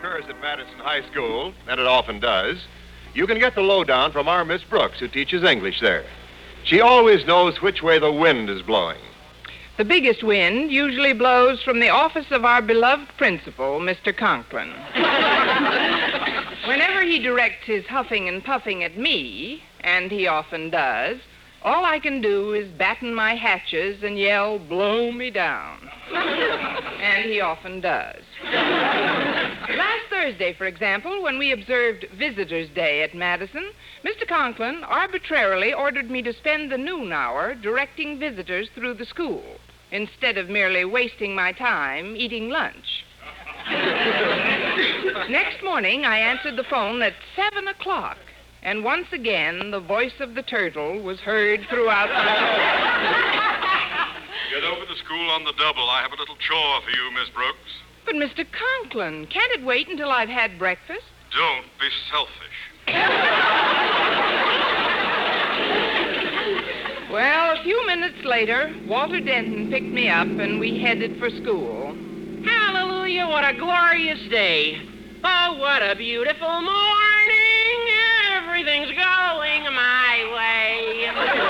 occurs at Madison High School, and it often does, you can get the lowdown from our Miss Brooks, who teaches English there. She always knows which way the wind is blowing. The biggest wind usually blows from the office of our beloved principal, Mr. Conklin. Whenever he directs his huffing and puffing at me, and he often does, all I can do is batten my hatches and yell, "Blow me down." And he often does. Last Thursday, for example, when we observed Visitors' Day at Madison, Mr. Conklin arbitrarily ordered me to spend the noon hour directing visitors through the school, instead of merely wasting my time eating lunch. Next morning, I answered the phone at 7 o'clock, and once again, the voice of the turtle was heard throughout the... Get over to school on the double. I have a little chore for you, Miss Brooks. But, Mr. Conklin, can't it wait until I've had breakfast? Don't be selfish. Well, a few minutes later, Walter Denton picked me up, and we headed for school. Hallelujah, what a glorious day. Oh, what a beautiful morning. Everything's going my way.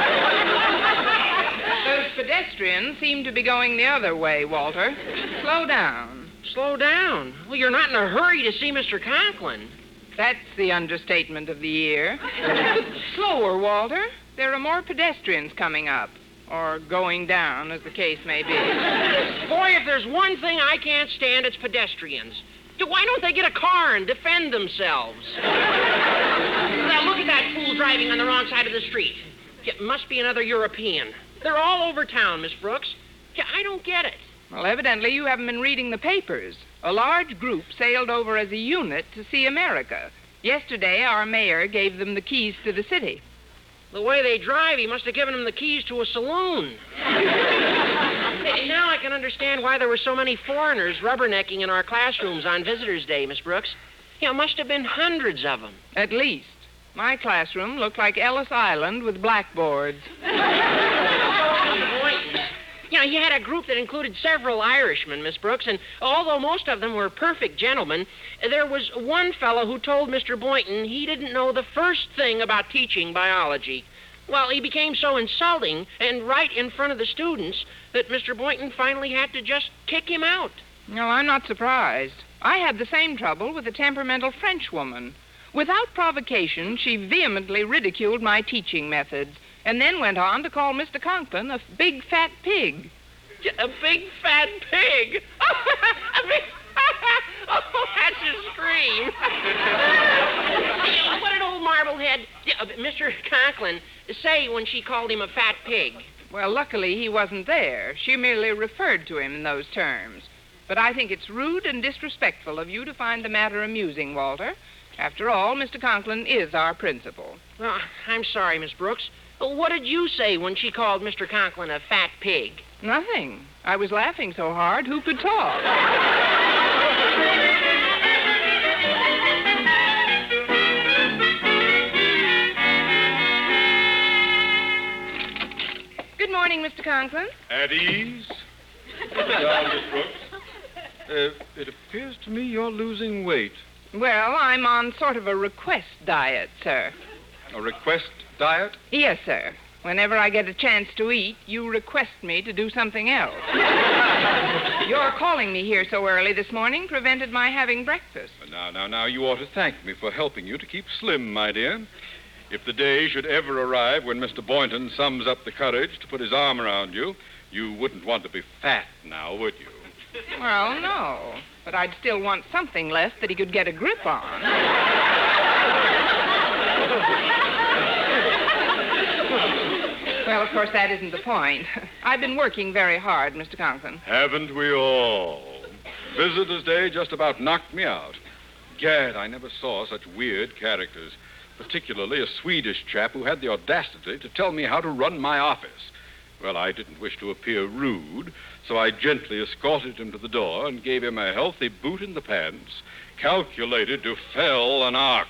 Those pedestrians seem to be going the other way, Walter. Slow down. Slow down? Well, you're not in a hurry to see Mr. Conklin. That's the understatement of the year. Slower, Walter. There are more pedestrians coming up. Or going down, as the case may be. Boy, if there's one thing I can't stand, it's pedestrians. Why don't they get a car and defend themselves? Now, look at that fool driving on the wrong side of the street. It must be another European. They're all over town, Miss Brooks. I don't get it. Well, evidently you haven't been reading the papers. A large group sailed over as a unit to see America. Yesterday, our mayor gave them the keys to the city. The way they drive, he must have given them the keys to a saloon. Now I can understand why there were so many foreigners rubbernecking in our classrooms on Visitors' Day, Miss Brooks. Must have been hundreds of them. At least. My classroom looked like Ellis Island with blackboards. You had a group that included several Irishmen, Miss Brooks, and although most of them were perfect gentlemen, there was one fellow who told Mr. Boynton he didn't know the first thing about teaching biology. Well, he became so insulting and right in front of the students that Mr. Boynton finally had to just kick him out. No, I'm not surprised. I had the same trouble with a temperamental French woman. Without provocation, she vehemently ridiculed my teaching methods, and then went on to call Mr. Conklin a big fat pig. A big fat pig? Oh, that's a scream. What an old marblehead. Mr. Conklin say when she called him a fat pig? Well, luckily he wasn't there. She merely referred to him in those terms. But I think it's rude and disrespectful of you to find the matter amusing, Walter. After all, Mr. Conklin is our principal. Well, I'm sorry, Miss Brooks. What did you say when she called Mr. Conklin a fat pig? Nothing. I was laughing so hard, who could talk? Good morning, Mr. Conklin. At ease. Sit down, Miss Brooks. It appears to me you're losing weight. Well, I'm on sort of a request diet, sir. A request diet? Yes, sir. Whenever I get a chance to eat, you request me to do something else. Your calling me here so early this morning prevented my having breakfast. Now, you ought to thank me for helping you to keep slim, my dear. If the day should ever arrive when Mr. Boynton sums up the courage to put his arm around you, you wouldn't want to be fat now, would you? Well, no. But I'd still want something left that he could get a grip on. Well, of course, that isn't the point. I've been working very hard, Mr. Conklin. Haven't we all? Visitors' Day just about knocked me out. Gad, I never saw such weird characters, particularly a Swedish chap who had the audacity to tell me how to run my office. Well, I didn't wish to appear rude, so I gently escorted him to the door and gave him a healthy boot in the pants, calculated to fell an ox.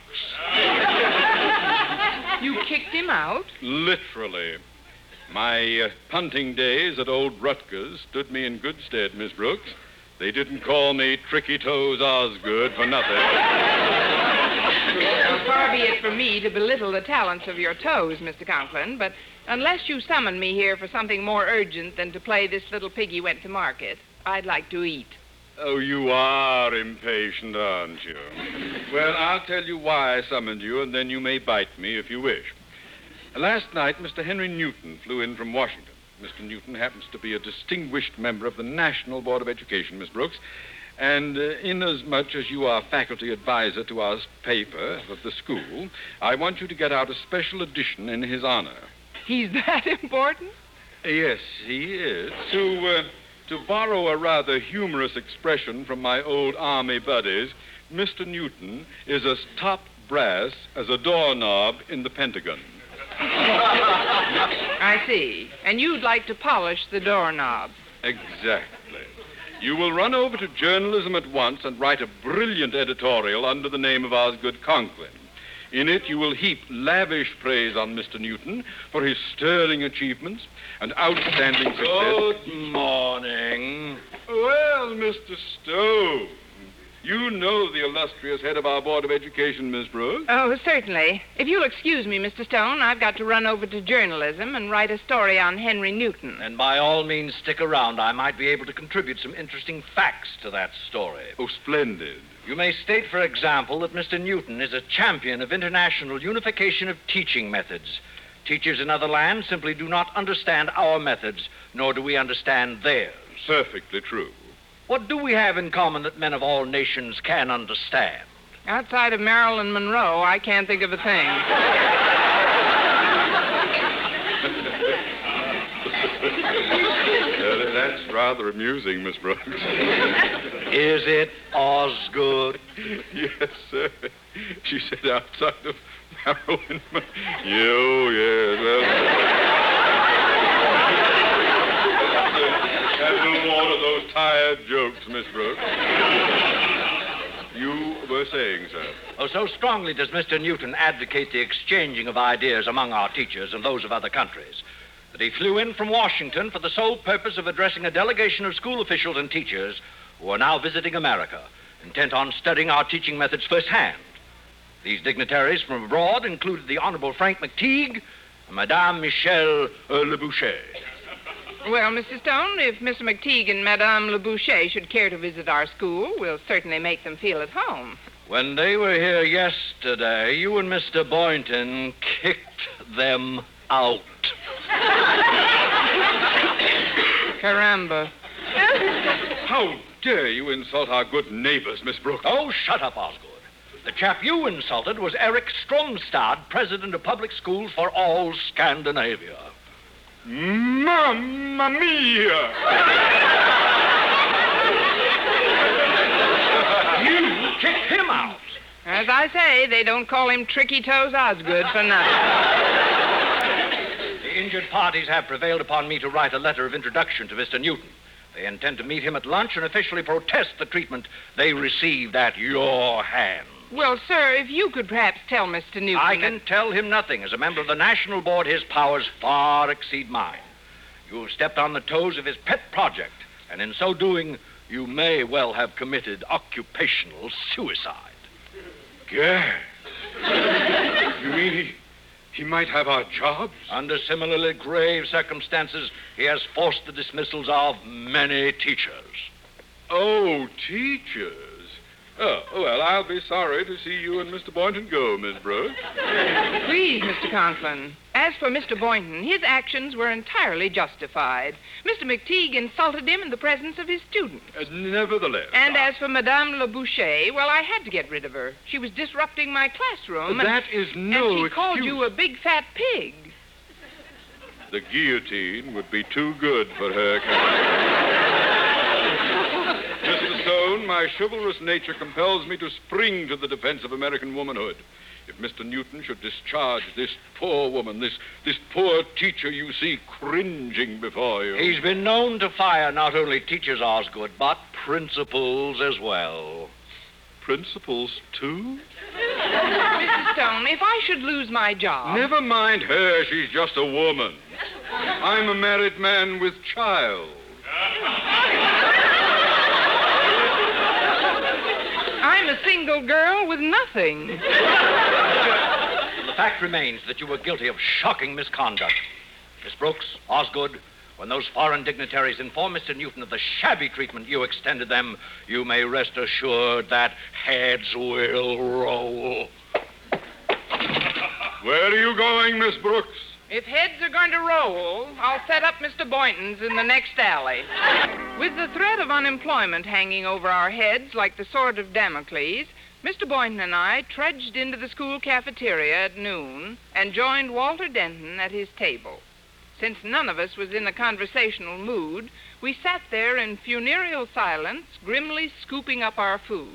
You kicked him out? Literally. My punting days at old Rutgers stood me in good stead, Miss Brooks. They didn't call me Tricky Toes Osgood for nothing. Well, far be it from me to belittle the talents of your toes, Mr. Conklin, but unless you summon me here for something more urgent than to play This Little Piggy Went to Market, I'd like to eat. Oh, you are impatient, aren't you? Well, I'll tell you why I summoned you, and then you may bite me if you wish. Last night, Mr. Henry Newton flew in from Washington. Mr. Newton happens to be a distinguished member of the National Board of Education, Miss Brooks, and inasmuch as you are faculty advisor to our paper of the school, I want you to get out a special edition in his honor. He's that important? Yes, he is. To borrow a rather humorous expression from my old army buddies, Mr. Newton is as top brass as a doorknob in the Pentagon. I see. And you'd like to polish the doorknob. Exactly. You will run over to journalism at once and write a brilliant editorial under the name of Osgood Conklin. In it, you will heap lavish praise on Mr. Newton for his sterling achievements and outstanding success. Good morning. Well, Mr. Stone, you know the illustrious head of our Board of Education, Miss Brooks. Oh, certainly. If you'll excuse me, Mr. Stone, I've got to run over to journalism and write a story on Henry Newton. And by all means, stick around. I might be able to contribute some interesting facts to that story. Oh, splendid. You may state, for example, that Mr. Newton is a champion of international unification of teaching methods. Teachers in other lands simply do not understand our methods, nor do we understand theirs. Perfectly true. What do we have in common that men of all nations can understand? Outside of Marilyn Monroe, I can't think of a thing. That's rather amusing, Miss Brooks. Is it Osgood? Yes, sir. She said outside of Marilyn Monroe. Yes. Have no more of those tired jokes, Miss Brooks. You were saying, sir. Oh, so strongly does Mr. Newton advocate the exchanging of ideas among our teachers and those of other countries that he flew in from Washington for the sole purpose of addressing a delegation of school officials and teachers who are now visiting America, intent on studying our teaching methods firsthand. These dignitaries from abroad included the Honorable Frank McTeague and Madame Michelle Leboucher. Well, Mr. Stone, if Mr. McTeague and Madame Leboucher should care to visit our school, we'll certainly make them feel at home. When they were here yesterday, you and Mr. Boynton kicked them out. Caramba. How dare you insult our good neighbors, Miss Brooks? Oh, shut up, Osgood. The chap you insulted was Eric Stromstad, president of public schools for all Scandinavia. Mamma mia! You kicked him out. As I say, they don't call him Tricky Toes Osgood for nothing. The injured parties have prevailed upon me to write a letter of introduction to Mr. Newton. They intend to meet him at lunch and officially protest the treatment they received at your hands. Well, sir, if you could perhaps tell Mr. Newton... I can tell him nothing. As a member of the National Board, his powers far exceed mine. You have stepped on the toes of his pet project, and in so doing, you may well have committed occupational suicide. Gad. You mean he might have our jobs? Under similarly grave circumstances, he has forced the dismissals of many teachers. Oh, teachers. Oh, well, I'll be sorry to see you and Mr. Boynton go, Miss Brooks. Please, Mr. Conklin. As for Mr. Boynton, his actions were entirely justified. Mr. McTeague insulted him in the presence of his students. Nevertheless... And as for Madame Leboucher, well, I had to get rid of her. She was disrupting my classroom. That is no And she called excuse. you a big fat pig. The guillotine would be too good for her. Mr. Stone, my chivalrous nature compels me to spring to the defense of American womanhood. If Mr. Newton should discharge this poor woman, this poor teacher you see cringing before you... He's been known to fire not only teachers, Osgood, but principals as well. Principals, too? Mr. Stone, if I should lose my job... Never mind her. She's just a woman. I'm a married man with child. a single girl with nothing. The fact remains that you were guilty of shocking misconduct. Miss Brooks, Osgood, when those foreign dignitaries inform Mr. Newton of the shabby treatment you extended them, you may rest assured that heads will roll. Where are you going, Miss Brooks? If heads are going to roll, I'll set up Mr. Boynton's in the next alley. With the threat of unemployment hanging over our heads like the sword of Damocles, Mr. Boynton and I trudged into the school cafeteria at noon and joined Walter Denton at his table. Since none of us was in a conversational mood, we sat there in funereal silence, grimly scooping up our food.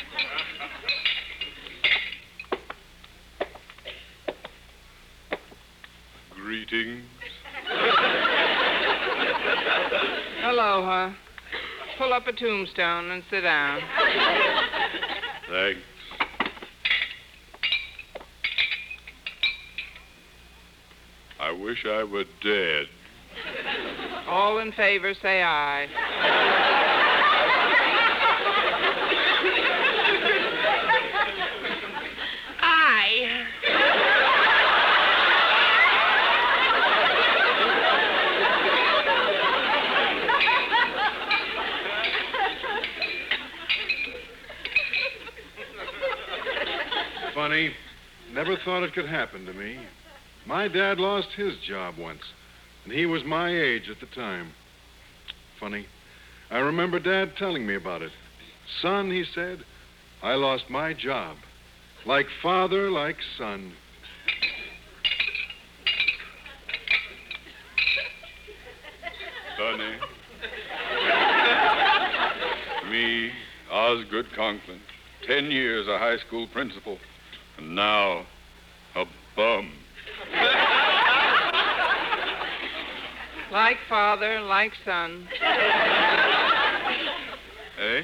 Greetings. Aloha. Pull up a tombstone and sit down. Thanks. I wish I were dead. All in favor, say aye. Aye. Funny. Never thought it could happen to me. My dad lost his job once, and he was my age at the time. Funny. I remember Dad telling me about it. Son, he said, I lost my job. Like father, like son. Sonny. Me, Osgood Conklin. 10 years a high school principal. And now, a bum. Like father, like son. Eh?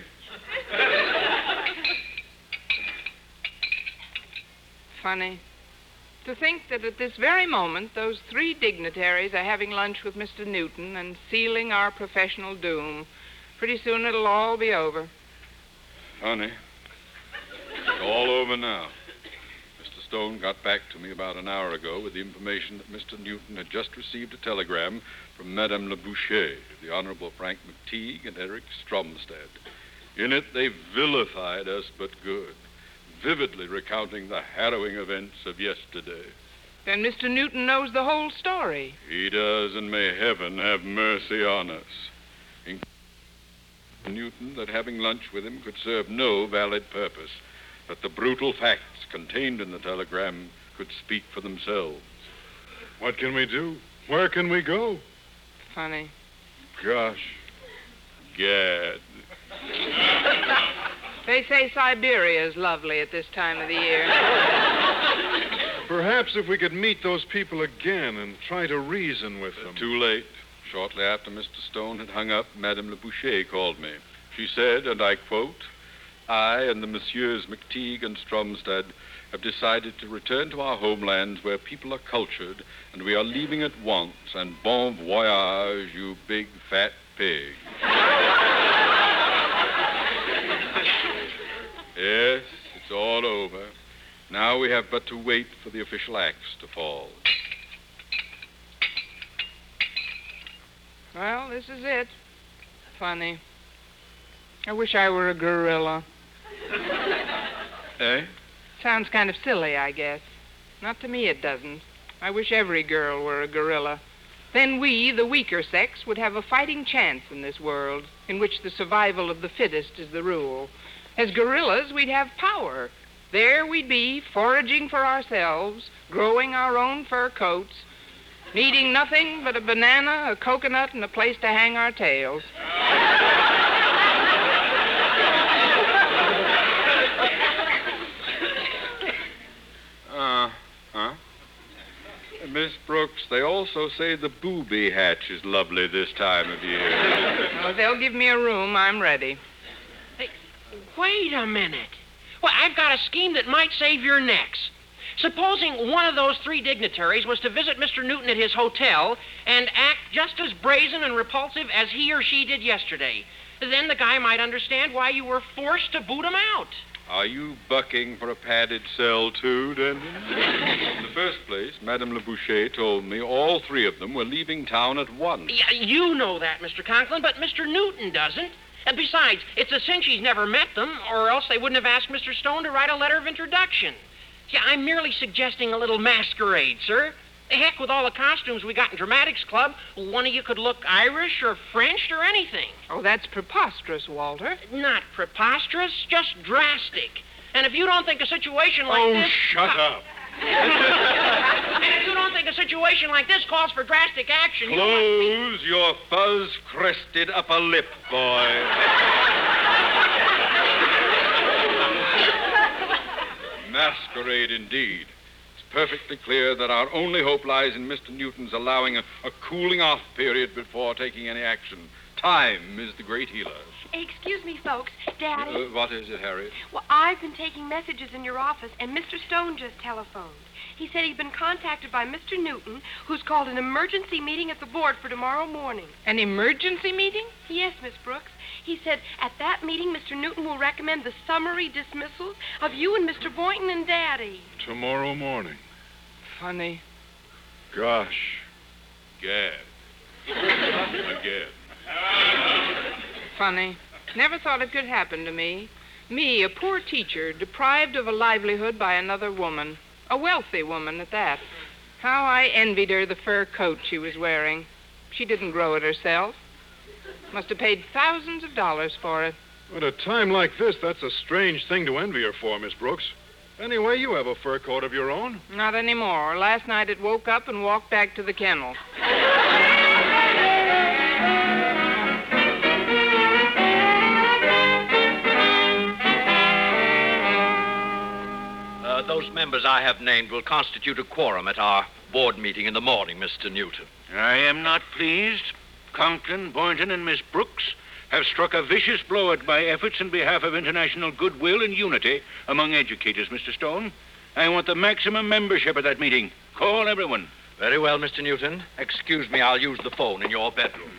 Funny. To think that at this very moment, those three dignitaries are having lunch with Mr. Newton and sealing our professional doom. Pretty soon it'll all be over. Honey, it's all over now. Mr. Stone got back to me about an hour ago with the information that Mr. Newton had just received a telegram from Madame Le Boucher, the Honorable Frank McTeague, and Eric Stromstad. In it, they vilified us but good, vividly recounting the harrowing events of yesterday. Then Mr. Newton knows the whole story. He does, and may heaven have mercy on us. Newton that having lunch with him could serve no valid purpose, that the brutal facts contained in the telegram could speak for themselves. What can we do? Where can we go? Funny. Gosh, gad. They say Siberia's lovely at this time of the year. Perhaps if we could meet those people again and try to reason with them. Too late. Shortly after Mr. Stone had hung up, Madame Le Boucher called me. She said, and I quote, I and the Messieurs McTeague and Stromstad have decided to return to our homelands where people are cultured, and we are leaving at once, and bon voyage, you big fat pig. Yes, it's all over. Now we have but to wait for the official axe to fall. Well, this is it. Funny. I wish I were a gorilla. Eh? Sounds kind of silly, I guess. Not to me, it doesn't. I wish every girl were a gorilla. Then we, the weaker sex, would have a fighting chance in this world, in which the survival of the fittest is the rule. As gorillas, we'd have power. There we'd be, foraging for ourselves, growing our own fur coats, needing nothing but a banana, a coconut, and a place to hang our tails. Miss Brooks, they also say the booby hatch is lovely this time of year. Well, if they'll give me a room, I'm ready. Hey, wait a minute. Well, I've got a scheme that might save your necks. Supposing one of those three dignitaries was to visit Mr. Newton at his hotel and act just as brazen and repulsive as he or she did yesterday. Then the guy might understand why you were forced to boot him out. Are you bucking for a padded cell, too, Denton? In the first place, Madame Le Boucher told me all three of them were leaving town at once. Yeah, you know that, Mr. Conklin, but Mr. Newton doesn't. And besides, it's a cinch he's never met them, or else they wouldn't have asked Mr. Stone to write a letter of introduction. Yeah, I'm merely suggesting a little masquerade, sir. The heck with all the costumes we got in Dramatics Club. One of you could look Irish or French or anything. Oh, that's preposterous, Walter. Not preposterous, just drastic. And if you don't think a situation like Oh, this... shut up. And if you don't think a situation like this calls for drastic action... Close your fuzz-crested upper lip, boy. Masquerade, indeed. It's perfectly clear that our only hope lies in Mr. Newton's allowing a cooling-off period before taking any action. Time is the great healer. Excuse me, folks. Daddy. What is it, Harriet? Well, I've been taking messages in your office, and Mr. Stone just telephoned. He said he'd been contacted by Mr. Newton, who's called an emergency meeting at the board for tomorrow morning. An emergency meeting? Yes, Miss Brooks. He said at that meeting, Mr. Newton will recommend the summary dismissals of you and Mr. Boynton and Daddy. Tomorrow morning. Funny. Gosh. Gad. Again. Funny. Never thought it could happen to me. Me, a poor teacher, deprived of a livelihood by another woman. A wealthy woman at that. How I envied her the fur coat she was wearing. She didn't grow it herself. Must have paid thousands of dollars for it. At a time like this, that's a strange thing to envy her for, Miss Brooks. Anyway, you have a fur coat of your own. Not anymore. Last night it woke up and walked back to the kennel. Those members I have named will constitute a quorum at our board meeting in the morning, Mr. Newton. I am not pleased. Conklin, Boynton, and Miss Brooks have struck a vicious blow at my efforts in behalf of international goodwill and unity among educators, Mr. Stone. I want the maximum membership at that meeting. Call everyone. Very well, Mr. Newton. Excuse me, I'll use the phone in your bedroom.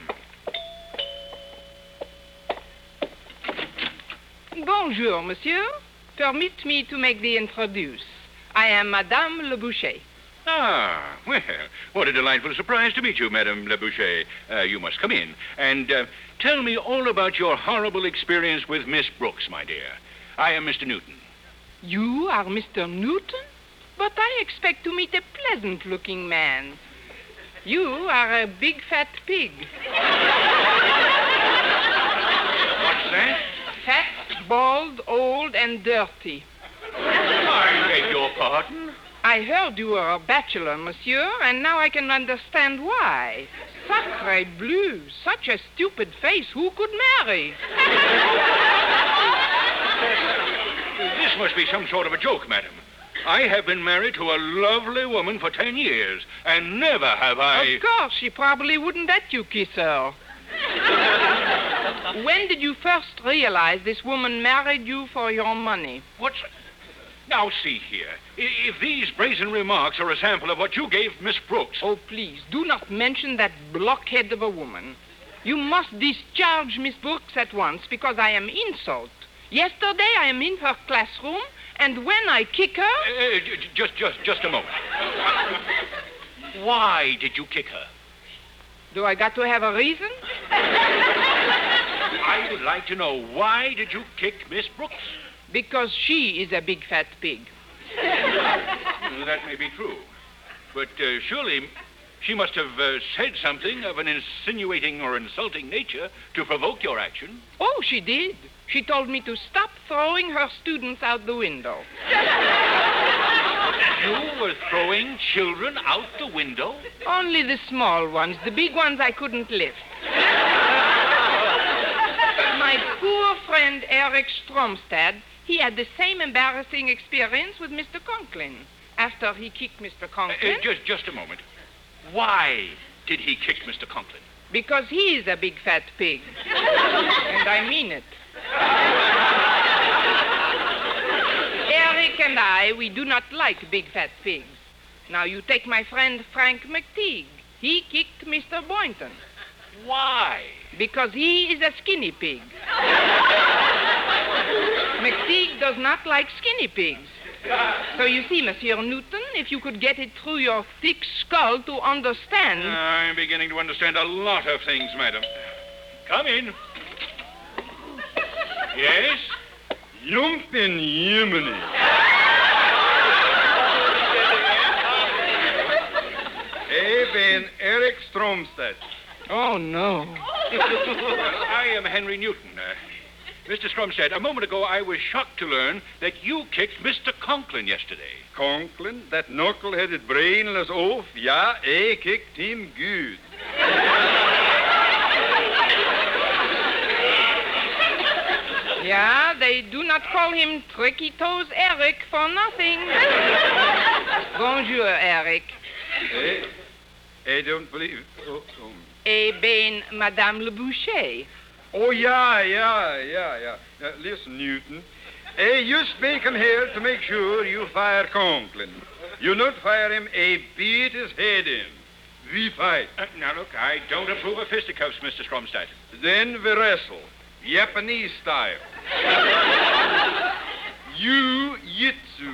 Bonjour, monsieur. Permit me to make the introduce. I am Madame Le Boucher. Ah, well, what a delightful surprise to meet you, Madame Le Boucher. You must come in. And tell me all about your horrible experience with Miss Brooks, my dear. I am Mr. Newton. You are Mr. Newton? But I expect to meet a pleasant-looking man. You are a big fat pig. What's that? Fat, bald, old, and dirty. I beg your pardon? I heard you were a bachelor, monsieur, and now I can understand why. Sacre bleu, such a stupid face, who could marry? This must be some sort of a joke, madam. I have been married to a lovely woman for 10 years, and never have I... Of course, she probably wouldn't let you kiss her. When did you first realize this woman married you for your money? What's... Now, see here. If these brazen remarks are a sample of what you gave Miss Brooks... Oh, please, do not mention that blockhead of a woman. You must discharge Miss Brooks at once because I am insult. Yesterday I am in her classroom, and when I kick her... Just a moment. Why did you kick her? Do I got to have a reason? I would like to know, why did you kick Miss Brooks? Because she is a big fat pig. That may be true. But surely she must have said something of an insinuating or insulting nature to provoke your action. Oh, she did. She told me to stop throwing her students out the window. You were throwing children out the window? Only the small ones. The big ones I couldn't lift. My poor friend Eric Stromstad, he had the same embarrassing experience with Mr. Conklin. After he kicked Mr. Conklin... Just a moment. Why did he kick Mr. Conklin? Because he is a big fat pig. And I mean it. Eric and I, we do not like big fat pigs. Now, you take my friend Frank McTeague. He kicked Mr. Boynton. Why? Because he is a skinny pig. McTeague does not like skinny pigs. So you see, Monsieur Newton, if you could get it through your thick skull to understand... I'm beginning to understand a lot of things, madam. Come in. Yes? Jumpin' Jiminy. Ik ben Eric Stromstad. Oh, no. Well, I am Henry Newton. Mr. Stromstad, a moment ago I was shocked to learn that you kicked Mr. Conklin yesterday. Conklin, that knuckle-headed brainless oaf. Ja, I kicked him good. Yeah, they do not call him Tricky Toes Eric for nothing. Bonjour, Eric. I don't believe... Eh ben, Madame Le Boucher. Oh, yeah. Listen, Newton. I just make him here to make sure you fire Conklin. You not fire him, I beat his head in. We fight. Now, look, I don't approve of fisticuffs, Mr. Stromstad. Then we wrestle. Japanese style. Jiu-jitsu.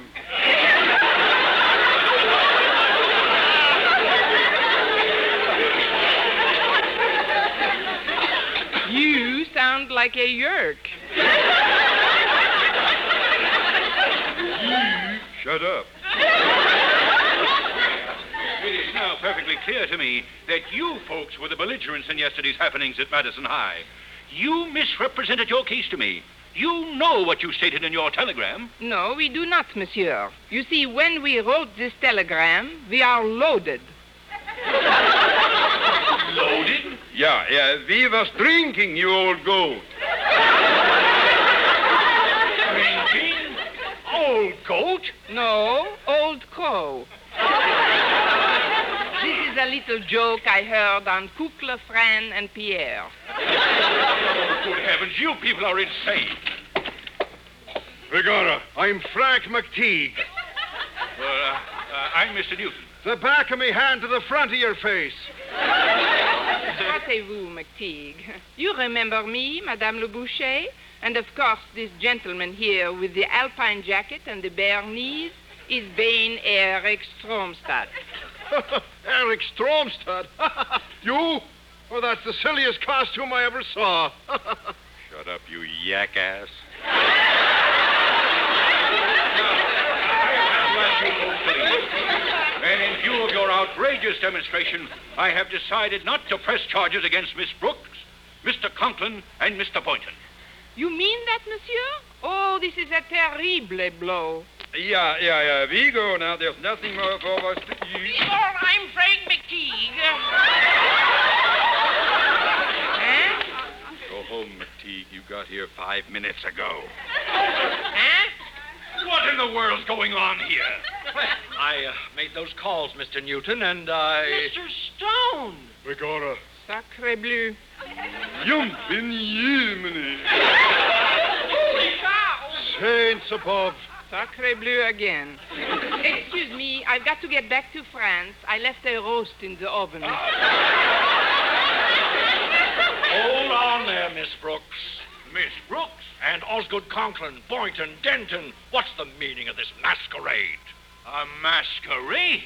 You sound like a yerk. Shut up. It is now perfectly clear to me that you folks were the belligerents in yesterday's happenings at Madison High. You misrepresented your case to me. You know what you stated in your telegram. No, we do not, monsieur. You see, when we wrote this telegram, we are loaded. Loaded? Yeah, we was drinking, you old goat. Drinking? Old goat? No, old crow. This is a little joke I heard on Coucle, Fran, and Pierre. Good heavens, you people are insane. Begorra, I'm Frank McTeague. Well, I'm Mr. Newton. The back of me hand to the front of your face. Hâtez-vous, McTeague. You remember me, Madame Le Boucher? And of course, this gentleman here with the alpine jacket and the bare knees is Bain Eric Stromstad. Eric Stromstad? You? Oh, that's the silliest costume I ever saw. Shut up, you jackass. And in view of your outrageous demonstration, I have decided not to press charges against Miss Brooks, Mr. Conklin, and Mr. Boynton. You mean that, monsieur? Oh, this is a terrible blow. Yeah. We go now. There's nothing more for us to do. I'm Frank McTeague. Huh? Go home, McTeague. You got here 5 minutes ago. Huh? What in the world's going on here? I made those calls, Mr. Newton, and I... Mr. Stone. Begorra. Sacre bleu. Jumpin' Jiminy. Holy cow. Saints above. Sacre bleu again. Excuse me, I've got to get back to France. I left a roast in the oven. Hold on there, Miss Brooks. Miss Brooks? And Osgood Conklin, Boynton, Denton. What's the meaning of this masquerade? A masquerade?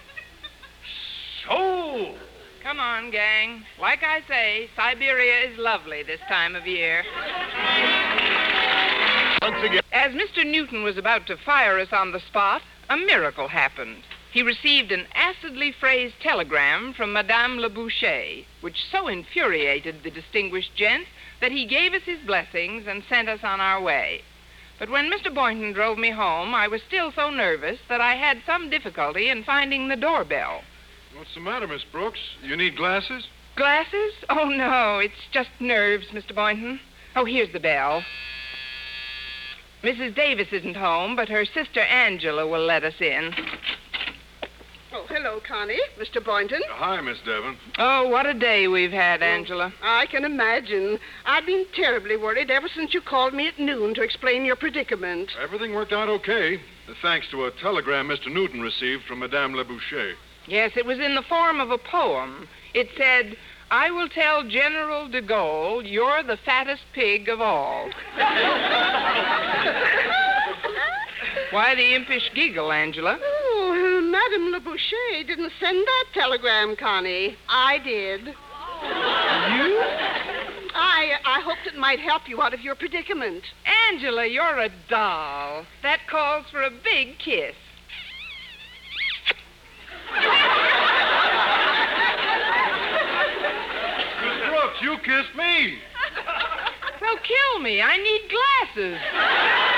So... Come on, gang. Like I say, Siberia is lovely this time of year. Once again. As Mr. Newton was about to fire us on the spot, a miracle happened. He received an acidly phrased telegram from Madame Le Boucher, which so infuriated the distinguished gent that he gave us his blessings and sent us on our way. But when Mr. Boynton drove me home, I was still so nervous that I had some difficulty in finding the doorbell. What's the matter, Miss Brooks? You need glasses? Glasses? Oh, no, it's just nerves, Mr. Boynton. Oh, here's the bell. Mrs. Davis isn't home, but her sister Angela will let us in. Oh, hello, Connie. Mr. Boynton. Hi, Miss Devon. Oh, what a day we've had, Angela. I can imagine. I've been terribly worried ever since you called me at noon to explain your predicament. Everything worked out okay, thanks to a telegram Mr. Newton received from Madame Le Boucher. Yes, it was in the form of a poem. It said, I will tell General de Gaulle you're the fattest pig of all. Why the impish giggle, Angela? Oh, Madame Le Boucher didn't send that telegram, Connie. I did. You? I hoped it might help you out of your predicament. Angela, you're a doll. That calls for a big kiss. Miss Brooks, you kissed me. Well, kill me. I need glasses.